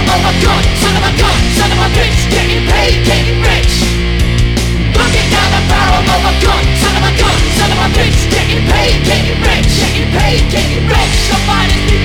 barrel of a gun. Son of a gun, son of a bitch, getting paid, getting rich. Looking down the barrel of a gun. Son of a gun, son of a bitch, getting paid, getting rich. Getting paid, getting rich. Somebody's